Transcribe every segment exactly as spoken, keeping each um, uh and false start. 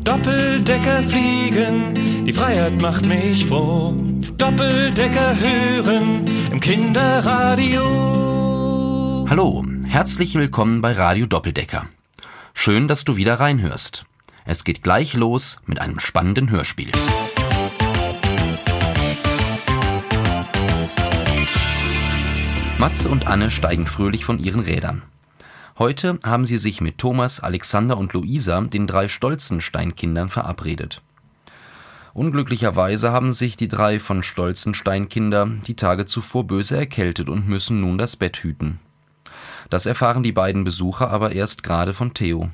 Doppeldecker fliegen, die Freiheit macht mich froh. Doppeldecker hören im Kinderradio. Hallo, herzlich willkommen bei Radio Doppeldecker. Schön, dass du wieder reinhörst. Es geht gleich los mit einem spannenden Hörspiel. Matze und Anne steigen fröhlich von ihren Rädern. Heute haben sie sich mit Thomas, Alexander und Luisa, den drei Stolzenstein-Kindern, verabredet. Unglücklicherweise haben sich die drei von Stolzenstein-Kinder die Tage zuvor böse erkältet und müssen nun das Bett hüten. Das erfahren die beiden Besucher aber erst gerade von Theo.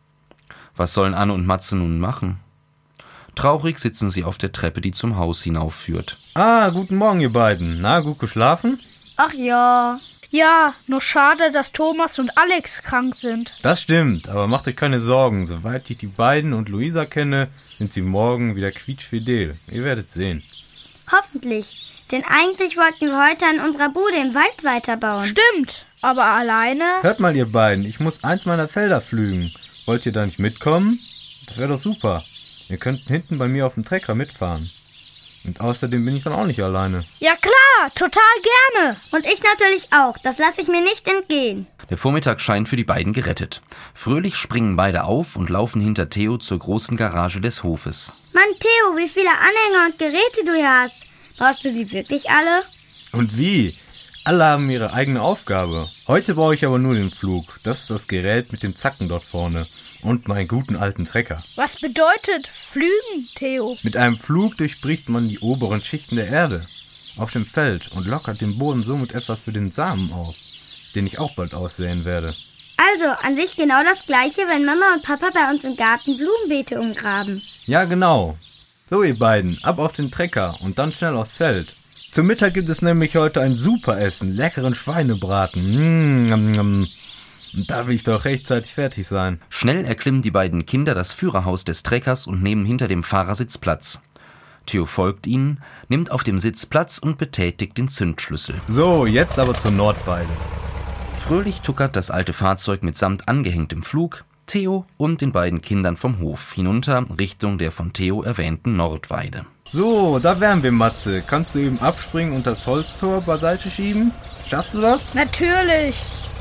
Was sollen Anne und Matze nun machen? Traurig sitzen sie auf der Treppe, die zum Haus hinaufführt. Ah, guten Morgen, ihr beiden. Na, gut geschlafen? Ach ja. Ja, nur schade, dass Thomas und Alex krank sind. Das stimmt, aber macht euch keine Sorgen. Soweit ich die beiden und Luisa kenne, sind sie morgen wieder quietschfidel. Ihr werdet sehen. Hoffentlich. Denn eigentlich wollten wir heute an unserer Bude im Wald weiterbauen. Stimmt, aber alleine... Hört mal, ihr beiden, ich muss eins meiner Felder pflügen. Wollt ihr da nicht mitkommen? Das wäre doch super. Ihr könnt hinten bei mir auf dem Trecker mitfahren. Und außerdem bin ich dann auch nicht alleine. Ja klar, total gerne. Und ich natürlich auch. Das lasse ich mir nicht entgehen. Der Vormittag scheint für die beiden gerettet. Fröhlich springen beide auf und laufen hinter Theo zur großen Garage des Hofes. Mann, Theo, wie viele Anhänger und Geräte du hier hast. Brauchst du sie wirklich alle? Und wie? Alle haben ihre eigene Aufgabe. Heute brauche ich aber nur den Pflug. Das ist das Gerät mit den Zacken dort vorne. Und meinen guten alten Trecker. Was bedeutet Pflügen, Theo? Mit einem Pflug durchbricht man die oberen Schichten der Erde auf dem Feld und lockert den Boden somit etwas für den Samen auf, den ich auch bald aussäen werde. Also, an sich genau das Gleiche, wenn Mama und Papa bei uns im Garten Blumenbeete umgraben. Ja, genau. So, ihr beiden, ab auf den Trecker und dann schnell aufs Feld. Zum Mittag gibt es nämlich heute ein super Essen, leckeren Schweinebraten. Mmh, Und da will ich doch rechtzeitig fertig sein. Schnell erklimmen die beiden Kinder das Führerhaus des Treckers und nehmen hinter dem Fahrersitz Platz. Theo folgt ihnen, nimmt auf dem Sitz Platz und betätigt den Zündschlüssel. So, jetzt aber zur Nordweide. Fröhlich tuckert das alte Fahrzeug mitsamt angehängtem Pflug Theo und den beiden Kindern vom Hof hinunter Richtung der von Theo erwähnten Nordweide. So, da wären wir, Matze. Kannst du eben abspringen und das Holztor beiseite schieben? Schaffst du das? Natürlich.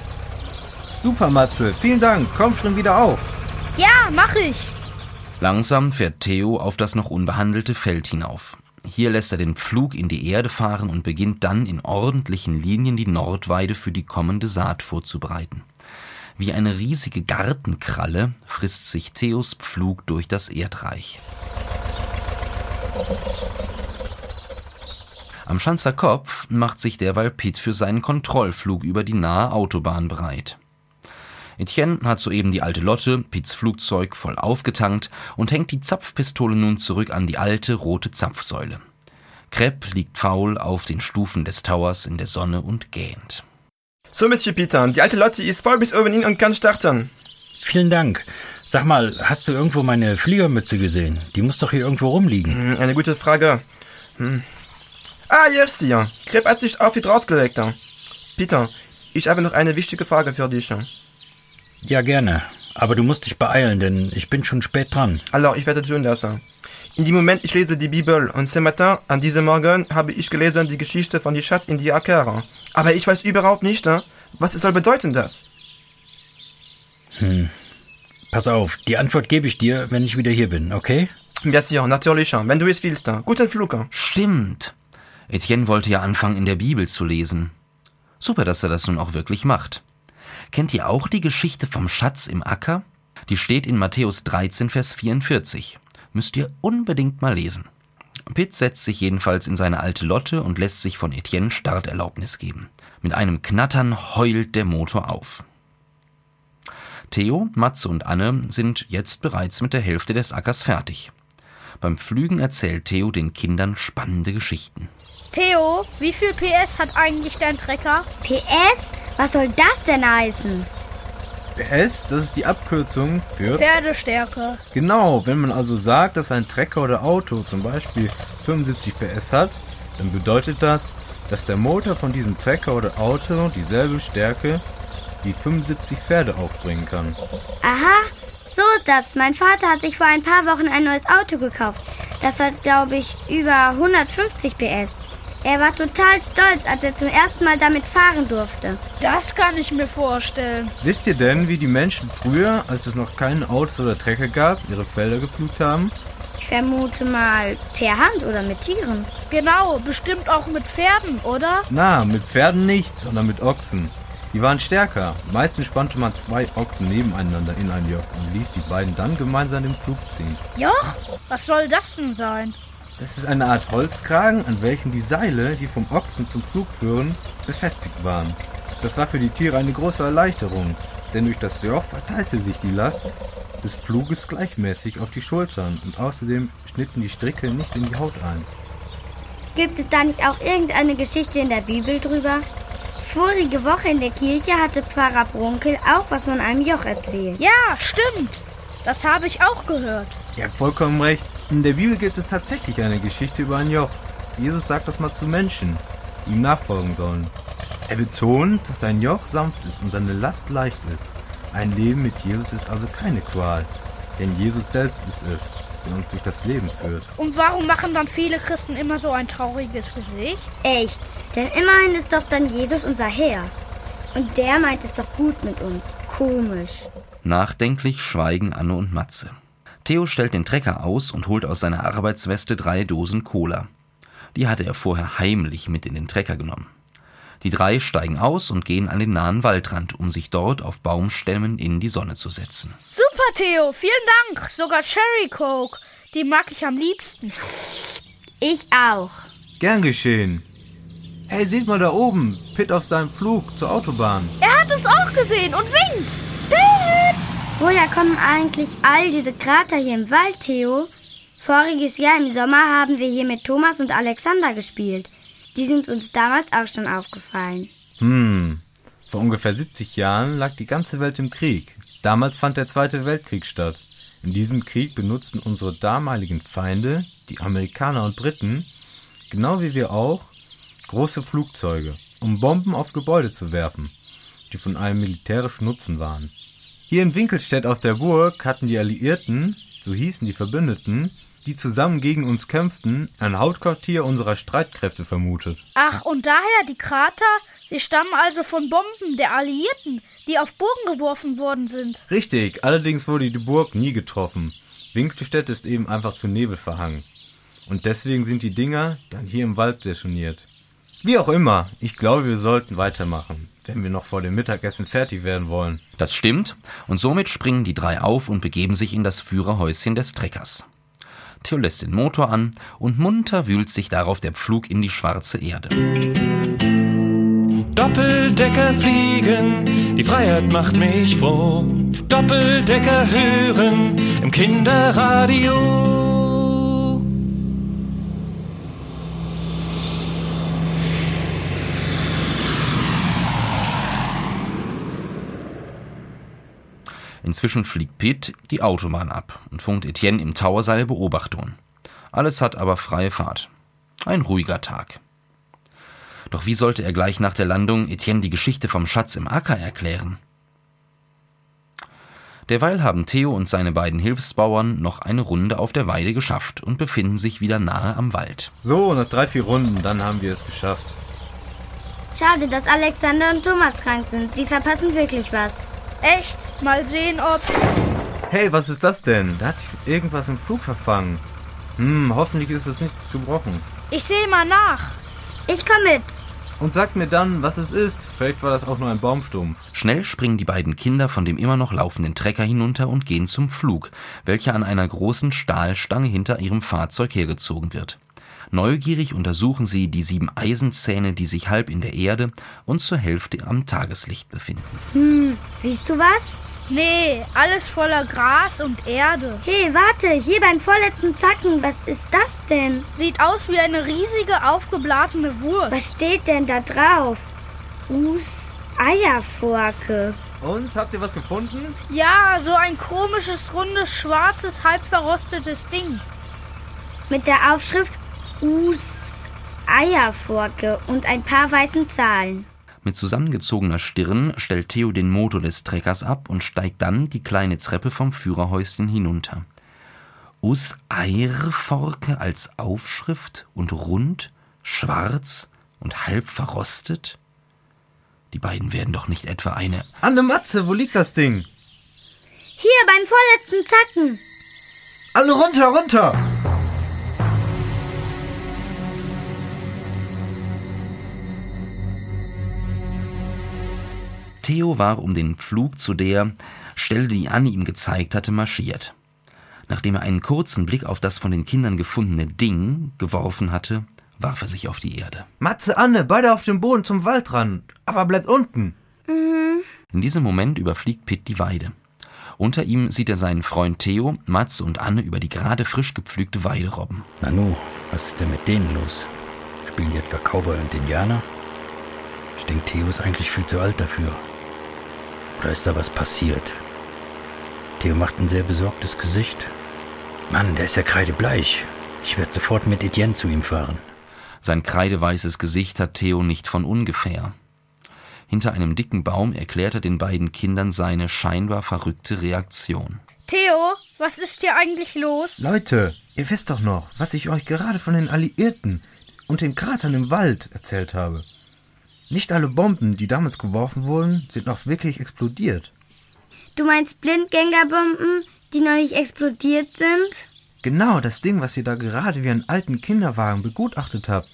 Super, Matze. Vielen Dank. Komm schon wieder auf. Ja, mach ich. Langsam fährt Theo auf das noch unbehandelte Feld hinauf. Hier lässt er den Pflug in die Erde fahren und beginnt dann in ordentlichen Linien die Nordweide für die kommende Saat vorzubereiten. Wie eine riesige Gartenkralle frisst sich Theos Pflug durch das Erdreich. Am Schanzer Kopf macht sich derweil Piet für seinen Kontrollflug über die nahe Autobahn bereit. Etienne hat soeben die alte Lotte, Piets Flugzeug, voll aufgetankt und hängt die Zapfpistole nun zurück an die alte rote Zapfsäule. Krepp liegt faul auf den Stufen des Towers in der Sonne und gähnt. So, Monsieur Peter, die alte Lotte ist voll bis oben hin und kann starten. Vielen Dank. Sag mal, hast du irgendwo meine Fliegermütze gesehen? Die muss doch hier irgendwo rumliegen. Hm, eine gute Frage. Hm. Ah, hier ist sie. Krepp hat sich auf hier draufgelegt. Peter, ich habe noch eine wichtige Frage für dich. Ja, gerne. Aber du musst dich beeilen, denn ich bin schon spät dran. Alors, ich werde tun das. In dem Moment, ich lese die Bibel und ce matin, an diesem Morgen, habe ich gelesen die Geschichte von die Schatz in die Acker. Aber ich weiß überhaupt nicht, was es soll bedeuten, das. Hm. Pass auf, die Antwort gebe ich dir, wenn ich wieder hier bin, okay? Bien sûr, natürlich, wenn du es willst. Guten Flug. Stimmt. Etienne wollte ja anfangen, in der Bibel zu lesen. Super, dass er das nun auch wirklich macht. Kennt ihr auch die Geschichte vom Schatz im Acker? Die steht in Matthäus dreizehn, Vers vierundvierzig. Müsst ihr unbedingt mal lesen. Pitt setzt sich jedenfalls in seine alte Lotte und lässt sich von Etienne Starterlaubnis geben. Mit einem Knattern heult der Motor auf. Theo, Matze und Anne sind jetzt bereits mit der Hälfte des Ackers fertig. Beim Pflügen erzählt Theo den Kindern spannende Geschichten. Theo, wie viel P S hat eigentlich dein Trecker? P S? Was soll das denn heißen? P S, das ist die Abkürzung für... Pferdestärke. Genau, wenn man also sagt, dass ein Trecker oder Auto zum Beispiel fünfundsiebzig P S hat, dann bedeutet das, dass der Motor von diesem Trecker oder Auto dieselbe Stärke die fünfundsiebzig Pferde aufbringen kann. Aha, so ist das. Mein Vater hat sich vor ein paar Wochen ein neues Auto gekauft. Das hat, glaube ich, über hundertfünfzig P S. Er war total stolz, als er zum ersten Mal damit fahren durfte. Das kann ich mir vorstellen. Wisst ihr denn, wie die Menschen früher, als es noch keine Autos oder Trecker gab, ihre Felder gepflügt haben? Ich vermute mal per Hand oder mit Tieren. Genau, bestimmt auch mit Pferden, oder? Na, mit Pferden nicht, sondern mit Ochsen. Die waren stärker. Meistens spannte man zwei Ochsen nebeneinander in ein Joch und ließ die beiden dann gemeinsam den Pflug ziehen. Joch? Was soll das denn sein? Das ist eine Art Holzkragen, an welchem die Seile, die vom Ochsen zum Pflug führen, befestigt waren. Das war für die Tiere eine große Erleichterung, denn durch das Joch verteilte sich die Last des Pfluges gleichmäßig auf die Schultern und außerdem schnitten die Stricke nicht in die Haut ein. Gibt es da nicht auch irgendeine Geschichte in der Bibel drüber? Vorige Woche in der Kirche hatte Pfarrer Brunkel auch was von einem Joch erzählt. Ja, stimmt. Das habe ich auch gehört. Ihr habt vollkommen recht. In der Bibel gibt es tatsächlich eine Geschichte über ein Joch. Jesus sagt das mal zu Menschen, die ihm nachfolgen sollen. Er betont, dass sein Joch sanft ist und seine Last leicht ist. Ein Leben mit Jesus ist also keine Qual, denn Jesus selbst ist es, der uns durch das Leben führt. Und warum machen dann viele Christen immer so ein trauriges Gesicht? Echt, denn immerhin ist doch dann Jesus unser Herr. Und der meint es doch gut mit uns. Komisch. Nachdenklich schweigen Anne und Matze. Theo stellt den Trecker aus und holt aus seiner Arbeitsweste drei Dosen Cola. Die hatte er vorher heimlich mit in den Trecker genommen. Die drei steigen aus und gehen an den nahen Waldrand, um sich dort auf Baumstämmen in die Sonne zu setzen. Super, Theo, vielen Dank. Sogar Cherry Coke. Die mag ich am liebsten. Ich auch. Gern geschehen. Hey, seht mal da oben. Pitt auf seinem Flug zur Autobahn. Er hat uns auch gesehen und winkt. Pitt! Woher kommen eigentlich all diese Krater hier im Wald, Theo? Voriges Jahr im Sommer haben wir hier mit Thomas und Alexander gespielt. Die sind uns damals auch schon aufgefallen. Hm, vor ungefähr siebzig Jahren lag die ganze Welt im Krieg. Damals fand der Zweite Weltkrieg statt. In diesem Krieg benutzten unsere damaligen Feinde, die Amerikaner und Briten, genau wie wir auch, große Flugzeuge, um Bomben auf Gebäude zu werfen, die von einem militärischen Nutzen waren. Hier in Winkelstedt auf der Burg hatten die Alliierten, so hießen die Verbündeten, die zusammen gegen uns kämpften, ein Hauptquartier unserer Streitkräfte vermutet. Ach, und daher die Krater? Sie stammen also von Bomben der Alliierten, die auf Burgen geworfen worden sind. Richtig, allerdings wurde die Burg nie getroffen. Winkelstedt ist eben einfach zu Nebel verhangen. Und deswegen sind die Dinger dann hier im Wald detoniert. Wie auch immer, ich glaube, wir sollten weitermachen, wenn wir noch vor dem Mittagessen fertig werden wollen. Das stimmt, und somit springen die drei auf und begeben sich in das Führerhäuschen des Treckers. Theo lässt den Motor an und munter wühlt sich darauf der Pflug in die schwarze Erde. Doppeldecker fliegen, die Freiheit macht mich froh. Doppeldecker hören im Kinderradio. Inzwischen fliegt Pitt die Autobahn ab und funkt Etienne im Tower seine Beobachtungen. Alles hat aber freie Fahrt. Ein ruhiger Tag. Doch wie sollte er gleich nach der Landung Etienne die Geschichte vom Schatz im Acker erklären? Derweil haben Theo und seine beiden Hilfsbauern noch eine Runde auf der Weide geschafft und befinden sich wieder nahe am Wald. So, nach drei, vier Runden, dann haben wir es geschafft. Schade, dass Alexander und Thomas krank sind. Sie verpassen wirklich was. Echt? Mal sehen, ob... Hey, was ist das denn? Da hat sich irgendwas im Flug verfangen. Hm, hoffentlich ist es nicht gebrochen. Ich sehe mal nach. Ich komme mit. Und sagt mir dann, was es ist. Vielleicht war das auch nur ein Baumstumpf. Schnell springen die beiden Kinder von dem immer noch laufenden Trecker hinunter und gehen zum Pflug, welcher an einer großen Stahlstange hinter ihrem Fahrzeug hergezogen wird. Neugierig untersuchen sie die sieben Eisenzähne, die sich halb in der Erde und zur Hälfte am Tageslicht befinden. Hm, siehst du was? Nee, alles voller Gras und Erde. Hey, warte, hier beim vorletzten Zacken, was ist das denn? Sieht aus wie eine riesige, aufgeblasene Wurst. Was steht denn da drauf? Us Eierforke. Und, habt ihr was gefunden? Ja, so ein komisches, rundes, schwarzes, halb verrostetes Ding. Mit der Aufschrift Us Eierforke und ein paar weißen Zahlen. Mit zusammengezogener Stirn stellt Theo den Motor des Treckers ab und steigt dann die kleine Treppe vom Führerhäuschen hinunter. Us Eirforke als Aufschrift und rund, schwarz und halb verrostet? Die beiden werden doch nicht etwa eine... Anne Matze, wo liegt das Ding? Hier beim vorletzten Zacken. Alle runter, runter! Theo war um den Pflug zu der Stelle, die Anne ihm gezeigt hatte, marschiert. Nachdem er einen kurzen Blick auf das von den Kindern gefundene Ding geworfen hatte, warf er sich auf die Erde. Matze, Anne, beide auf dem Boden zum Waldrand. Aber bleibt unten. Mhm. In diesem Moment überfliegt Pitt die Weide. Unter ihm sieht er seinen Freund Theo, Matze und Anne über die gerade frisch gepflügte Weide robben. Nanu, was ist denn mit denen los? Spielen die etwa Cowboy und Indianer? Ich denke, Theo ist eigentlich viel zu alt dafür. Oder ist da was passiert? Theo macht ein sehr besorgtes Gesicht. Mann, der ist ja kreidebleich. Ich werde sofort mit Etienne zu ihm fahren. Sein kreideweißes Gesicht hat Theo nicht von ungefähr. Hinter einem dicken Baum erklärt er den beiden Kindern seine scheinbar verrückte Reaktion. Theo, was ist hier eigentlich los? Leute, ihr wisst doch noch, was ich euch gerade von den Alliierten und den Kratern im Wald erzählt habe. Nicht alle Bomben, die damals geworfen wurden, sind noch wirklich explodiert. Du meinst Blindgängerbomben, die noch nicht explodiert sind? Genau, das Ding, was ihr da gerade wie einen alten Kinderwagen begutachtet habt,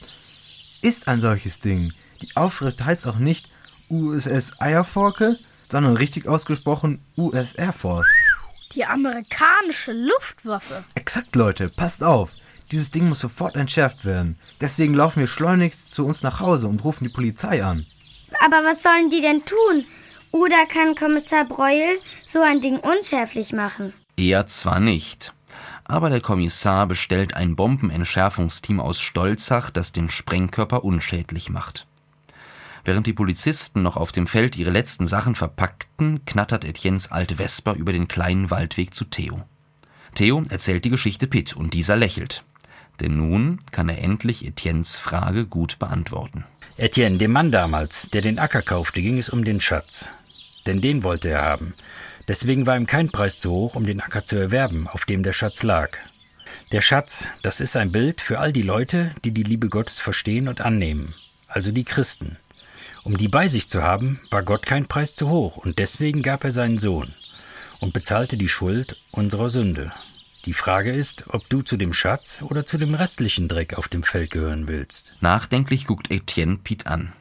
ist ein solches Ding. Die Aufschrift heißt auch nicht U S S Eierforke, sondern richtig ausgesprochen U S Air Force. Die amerikanische Luftwaffe. Exakt, Leute, passt auf. Dieses Ding muss sofort entschärft werden. Deswegen laufen wir schleunigst zu uns nach Hause und rufen die Polizei an. Aber was sollen die denn tun? Oder kann Kommissar Breuel so ein Ding unschärflich machen? Er zwar nicht, aber der Kommissar bestellt ein Bombenentschärfungsteam aus Stolzach, das den Sprengkörper unschädlich macht. Während die Polizisten noch auf dem Feld ihre letzten Sachen verpackten, knattert Etiennes alte Vespa über den kleinen Waldweg zu Theo. Theo erzählt die Geschichte Pitt und dieser lächelt. Denn nun kann er endlich Etiennes Frage gut beantworten. Etienne, dem Mann damals, der den Acker kaufte, ging es um den Schatz. Denn den wollte er haben. Deswegen war ihm kein Preis zu hoch, um den Acker zu erwerben, auf dem der Schatz lag. Der Schatz, das ist ein Bild für all die Leute, die die Liebe Gottes verstehen und annehmen, also die Christen. Um die bei sich zu haben, war Gott kein Preis zu hoch, und deswegen gab er seinen Sohn und bezahlte die Schuld unserer Sünde. Die Frage ist, ob du zu dem Schatz oder zu dem restlichen Dreck auf dem Feld gehören willst. Nachdenklich guckt Etienne Pitt an.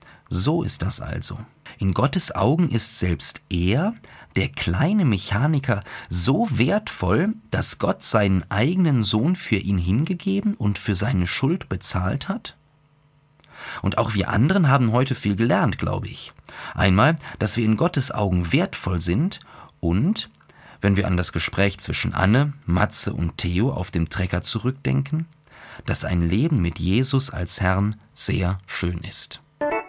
So ist das also. In Gottes Augen ist selbst er, der kleine Mechaniker, so wertvoll, dass Gott seinen eigenen Sohn für ihn hingegeben und für seine Schuld bezahlt hat? Und auch wir anderen haben heute viel gelernt, glaube ich. Einmal, dass wir in Gottes Augen wertvoll sind und, wenn wir an das Gespräch zwischen Anne, Matze und Theo auf dem Trecker zurückdenken, dass ein Leben mit Jesus als Herrn sehr schön ist.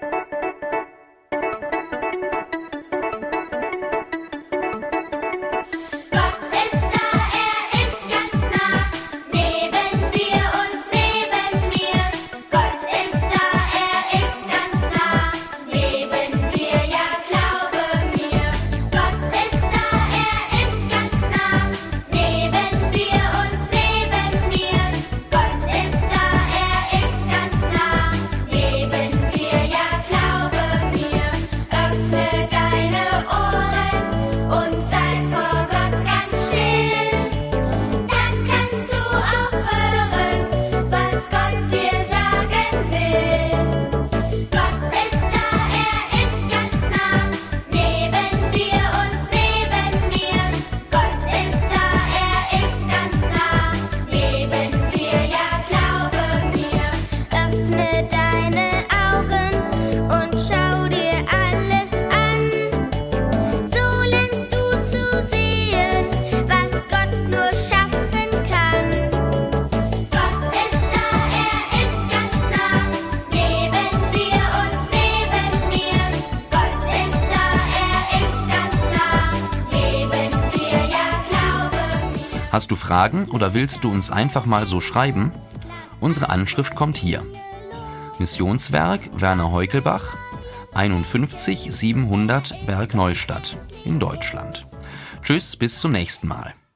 Hast du Fragen oder willst du uns einfach mal so schreiben? Unsere Anschrift kommt hier. Missionswerk Werner Heukelbach, einundfünfzig siebenhundert Bergneustadt in Deutschland. Tschüss, bis zum nächsten Mal.